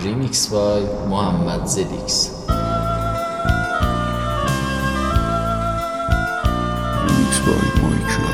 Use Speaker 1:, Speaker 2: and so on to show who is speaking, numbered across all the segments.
Speaker 1: ریمیکس بای محمد زدیکس.
Speaker 2: ریمیکس بای مایکل.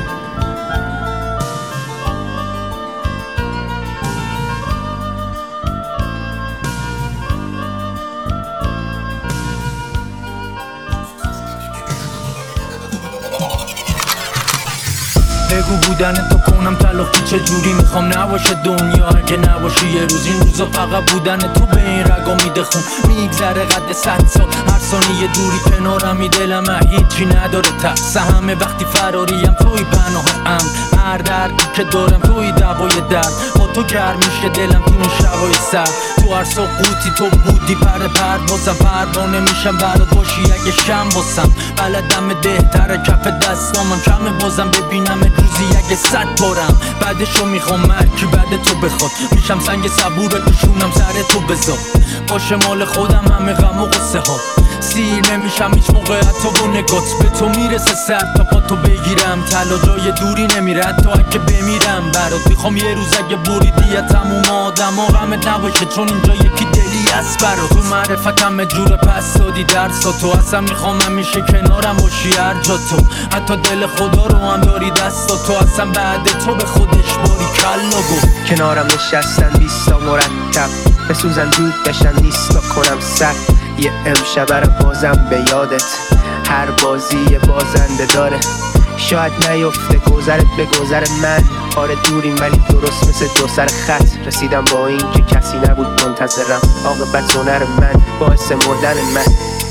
Speaker 3: بگو بودن تو کنم تلافی چجوری میخوام نباشه دنیا اگه نباشه یه روز. این روزا فقط بودن تو به این رگا میده خون میگذره قد 100 سال هر ثانیه دوری کنارمی دلم هیچی نداره ترس همه وقتی فراریم توی پناه امن هر دردی که دارم توی دوای درد با تو گرم میشه دلم تو این شبای سرد تو هر سقوطی تو بودی پروازم پروانه میشم برات باشی اگه شم باسم بلدم دهتر کف دستامم کمه بازم ببینم روزی اگه 100 بارم بعدشو میخوام مرکی بعد تو بخواد میشم سنگ صبور بشونم سر تو بذار باشه مال خودم همه غم و غصه ها سیر نمیشم هیچ موقع حتی با نگات به تو میرسه سر تا پا تو بگیرم تلا جای دوری نمیره حتی اگه بمیرم برات میخوام یه روز اگه بریدی تموم آدم ها غمت نباشه چون اینجا یکی دلی هست برات تو معرفتم جور پس دادی درسا تو اصلا میخوام همیشه کنارم باشی هر جا تو حتی دل خدا رو هم داری دستا تو اصلا بعد تو به خودش باری کلا گفت
Speaker 4: کنارم نشستن 20 تا مرتب بسوزن دود بشن نیستا کنم سر یه امشب رو بازم به یادت هر بازی یه بازنده داره شاید نیفته گذرت به گذر من آره دوریم ولی درست مثل دو سر خط رسیدم با این که کسی نبود منتظرم عاقبت هنر من باعث مردن من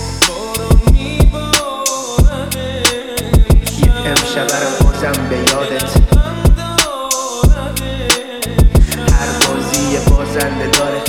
Speaker 4: یه امشب رو بازم به یادت هر بازی یه بازنده داره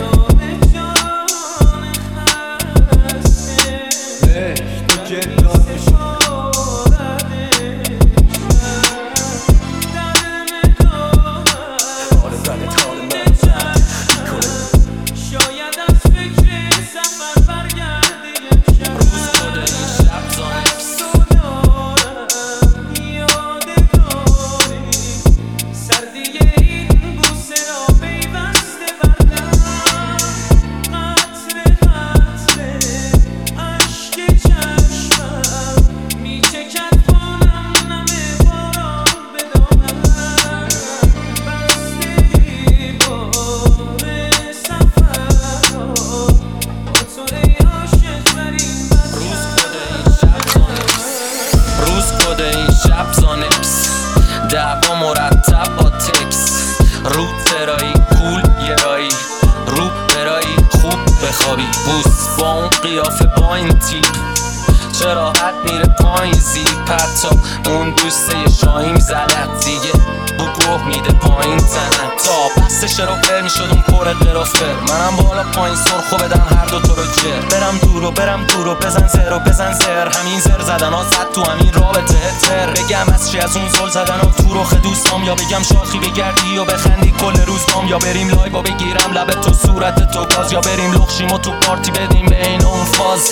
Speaker 5: دعوا مرتب با تکس رو ترایی کول یه رایی رو برایی خوب بخوابی بوس با اون قیافه با این تیپ چرا حد میره پایین زیپ حتی اون دوسته یه شاهیم زدت دیگه بو گوه میده پایین تنت تا بستش رو پر میشد اون پر قرافر منم بالا پایین سرخو بدم هر دو تو رو جر برم دورو بزن زر و بزن زر همین زر زدن ها زد تو همین رابطه تر بگم از چی از اون زل زدن ها تو رخ دوستام یا بگم شاخی بگردی و بخندی کل روز دام یا بریم لایو و بگیرم لب تو صورت تو گاز یا بریم لخشیم و تو پارتی بدیم بین اون فاز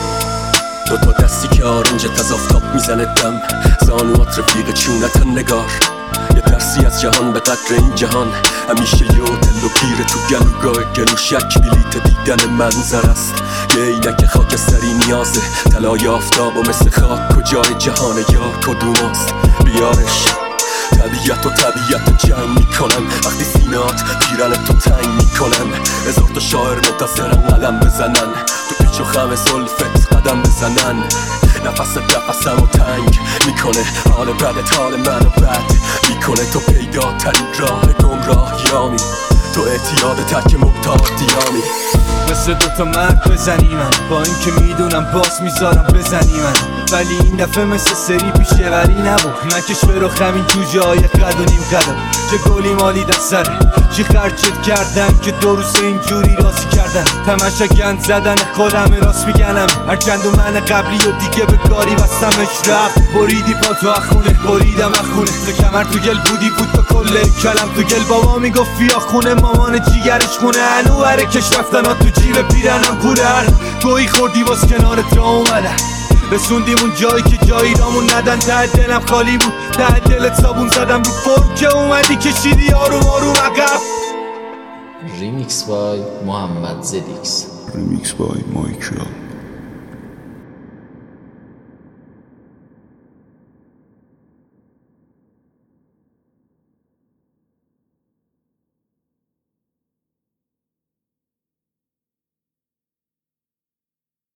Speaker 6: دو تا دستی که آرنجت از آفتاب میزنه دم زانوات رفیق چونتن نگار یه ترسی از جهان به قدر این جهان همیشه یه هتل و گیره تو گلوگاه گلوشک بلیت دیدن منظر است یه عینک خاکستری نیازه طلای آفتاب و مثل خاک کجای جهان یار کدوماست بیارش طبیعت و طبیعت جنگ میکنن وقتی سینات پیرن تو تنگ میکنن هزار تا شاعر منتظرن قلم بزنن تو پیچ و خم زلفت قدم بزنن نفسم و تنگ میکنه حال بدت حال منو بد میکنه تو پیدا ترین راه گمراهیامی تو اعتیاد تک مبتادیامی
Speaker 3: مثل دوتا مرد بزنی من با این که میدونم باز میذارم بزنی من ولی این دفعه مثل سری پیشه ولی نبود نکش به رخ همین جوجه های قد و نیم قدم چه گلی مالی دست سره چی خرچت کردن که دو روز اینجوری راضی کردن تماشا گند زدن خودم راست میگنم هر گند و من قبلی و دیگه به کاری بستمش رفت بریدی پا تو اخونه بریدم اخونه تو کمر تو گل بودی بود تا کل کلم تو گل بابا میگفت فیا خونه مامان جیگرش خونه انواره کش رفتن ها تو جیب پیرنم پولر توی خوردی باز کنارت را اومدن رسوندیم اون جایی که جایی رامون ندن ته دلم خالی بود ته دلت صابون زدم رو فرم که اومدی کشیدی آروم آروم عقب
Speaker 1: ریمیکس بای محمد زدیکس.
Speaker 2: Remix by Mike Love.